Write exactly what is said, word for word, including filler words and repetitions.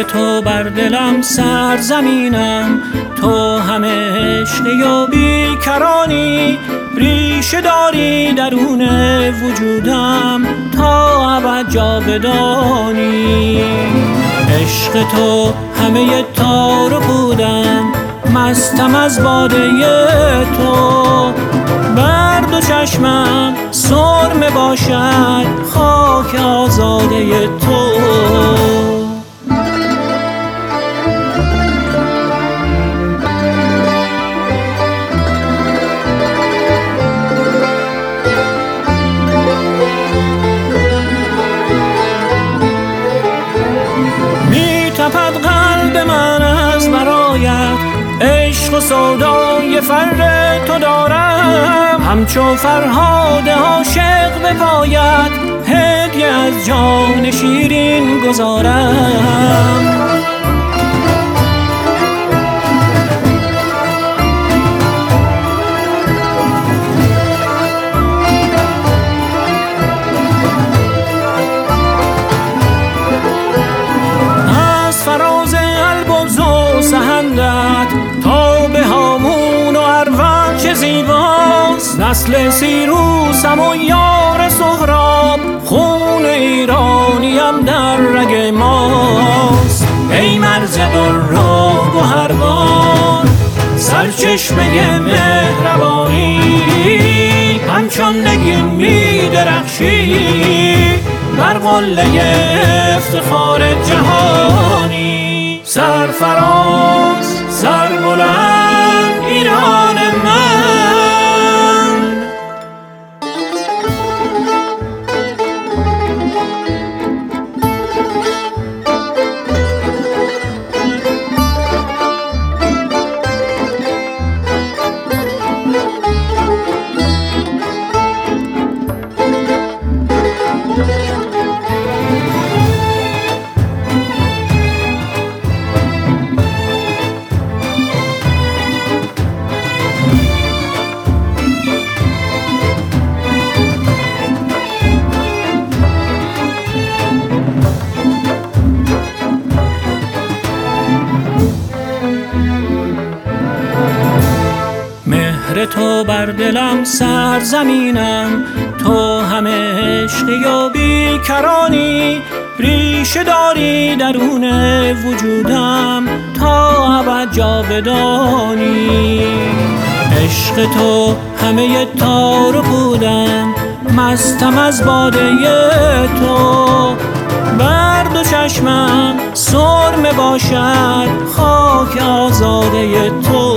تو بر دلم سرزمینم، تو همه عشقی و بیکرانی، ریشه داری درون وجودم تا ابد جاودانی. عشق تو همه تار بودم، مستم از باده تو، بر دو چشمم سرمه باشد خاک آزاده تو. می تپد قلب من از برایت، عشق و سودای فر تو دارم، همچون فرهاد عاشق به پایت، هدیه از جان شیرین گذارم. از فراز البرز و سهندت تا به هامون و اروان چه زیباست، نسل سیروسم و یار سهراب، خون ایرانیم در رگ ماست. ای مرز در و گوهربار، سرچشمه مهربانی، همچون نگین می درخشی بر قله افتخار جهانی. سرفراز سربلند ایران من، تو بر دلم سرزمینم، تو همه عشقی و بیکرانی، ریشه داری درون وجودم تا ابد جاودانی. عشق تو همه تار بودم، مستم از باده تو، بر دو چشمم سرمه باشد خاک آزاده تو.